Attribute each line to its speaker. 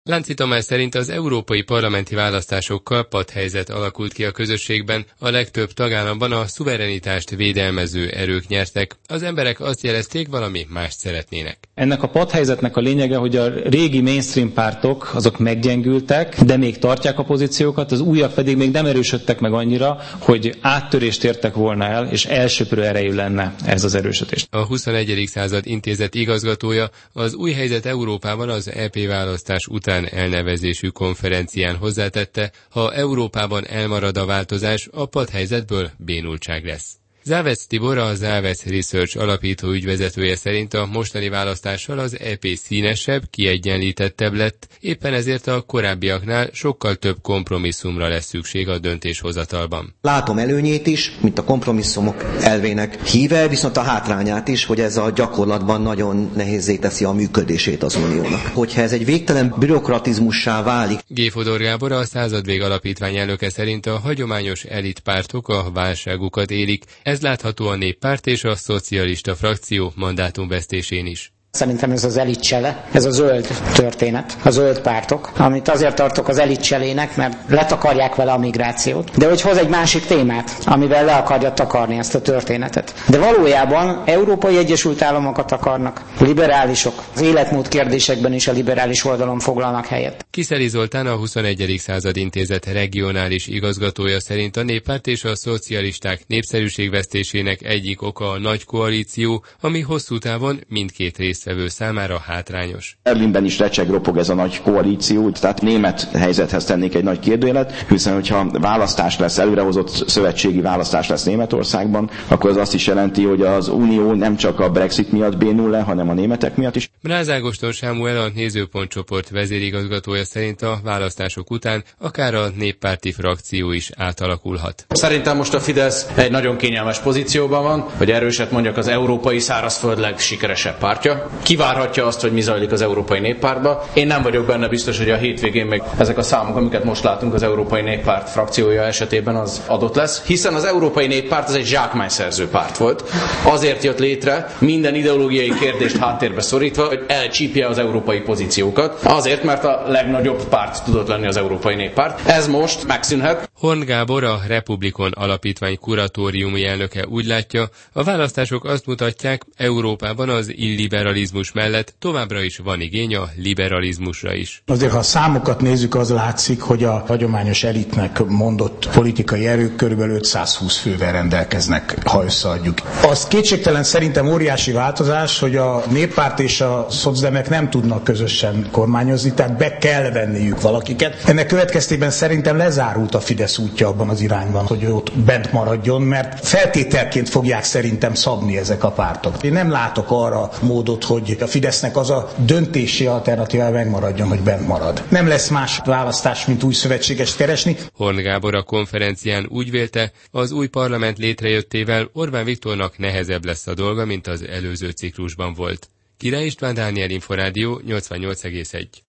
Speaker 1: Lánci Tamás szerint az európai parlamenti választásokkal patthelyzet alakult ki a közösségben, a legtöbb tagállamban a szuverenitást védelmező erők nyertek, az emberek azt jelezték, valami mást szeretnének.
Speaker 2: Ennek a patthelyzetnek a lényege, hogy a régi mainstream pártok azok meggyengültek, de még tartják a pozíciókat, az újak pedig még nem erősödtek meg annyira, hogy áttörést értek volna el, és elsöprő erejű lenne ez az erősödés.
Speaker 1: A 21. század intézet igazgatója az Új helyzet Európában az EP választás után elnevezésű konferencián hozzátette, ha Európában elmarad a változás, a patthelyzetből bénultság lesz. Závec Tibor, a Závec Research alapító ügyvezetője szerint a mostani választással az EP színesebb, kiegyenlítettebb lett, éppen ezért a korábbiaknál sokkal több kompromisszumra lesz szükség a döntéshozatalban.
Speaker 3: Látom előnyét is, mint a kompromisszumok elvének híve, viszont a hátrányát is, hogy ez a gyakorlatban nagyon nehézzé teszi a működését az uniónak. Hogyha ez egy végtelen bürokratizmussá válik.
Speaker 1: G. Fodor Gábor, a Századvég Alapítvány elnöke szerint a hagyományos elitpártok a válságukat élik. Ez látható a Néppárt és a Szocialista frakció mandátumvesztésén is.
Speaker 4: Szerintem ez az elitcsele, ez a zöld történet, a zöld pártok, amit azért tartok az elitcselének, mert letakarják vele a migrációt, de hogy hoz egy másik témát, amivel le akarja takarni ezt a történetet. De valójában Európai Egyesült Államokat akarnak, liberálisok, az életmód kérdésekben is a liberális oldalon foglalnak helyet.
Speaker 1: Kiszeli Zoltán, a 21. század intézet regionális igazgatója szerint a Néppárt és a szocialisták népszerűségvesztésének egyik oka a nagy koalíció, ami hosszú távon mindkét résztvevő számára hátrányos.
Speaker 5: Berlinben is recseg-ropog ez a nagy koalíció, tehát német helyzethez tennék egy nagy kérdőjelet, hiszen hogyha választás lesz, előrehozott szövetségi választás lesz Németországban, akkor az azt is jelenti, hogy az Unió nem csak a Brexit miatt bénul le, hanem a németek miatt is.
Speaker 1: Mráz Ágoston Sámuel, a Nézőpont csoport vezérigazgatója szerint a választások után akár a néppárti frakció is átalakulhat.
Speaker 6: Szerintem most a Fidesz egy nagyon kényelmes pozícióban van, hogy erőset mondjak, az európai szárazföld legsikeresebb pártja. Kivárhatja azt, hogy mi zajlik az Európai Néppártban. Én nem vagyok benne biztos, hogy a hétvégén még ezek a számok, amiket most látunk az Európai Néppárt frakciója esetében, az adott lesz, hiszen az Európai Néppárt az egy zsákmányszerző párt volt. Azért jött létre, minden ideológiai kérdést háttérbe szorítva, hogy elcsípje az európai pozíciókat. Azért, mert a legnagyobb párt tudott lenni az Európai Néppárt. Ez most megszűnhet.
Speaker 1: Horn Gábor, a Republikon Alapítvány kuratóriumi elnöke úgy látja, a választások azt mutatják, Európában az illiberalizmus mellett továbbra is van igény a liberalizmusra is.
Speaker 7: Azért, ha a számokat nézzük, az látszik, hogy a hagyományos elitnek mondott politikai erők körülbelül 520 fővel rendelkeznek, ha összeadjuk. Az kétségtelen szerintem óriási változás, hogy a Néppárt és a szocdemek nem tudnak közösen kormányozni, tehát be kell venniük valakiket. Ennek következtében szerintem lezárult a Fidesz útja abban az irányban, hogy ott bent maradjon, mert feltételként fogják szerintem szabni ezek a pártok. Én nem látok arra módot, hogy a Fidesznek az a döntési alternatívája megmaradjon, hogy bent marad. Nem lesz más választás, mint új szövetségest keresni.
Speaker 1: Horn Gábor a konferencián úgy vélte, az új parlament létrejöttével Orbán Viktornak nehezebb lesz a dolga, mint az előző ciklusban volt. Király István, Dániel Inforádió 88,1.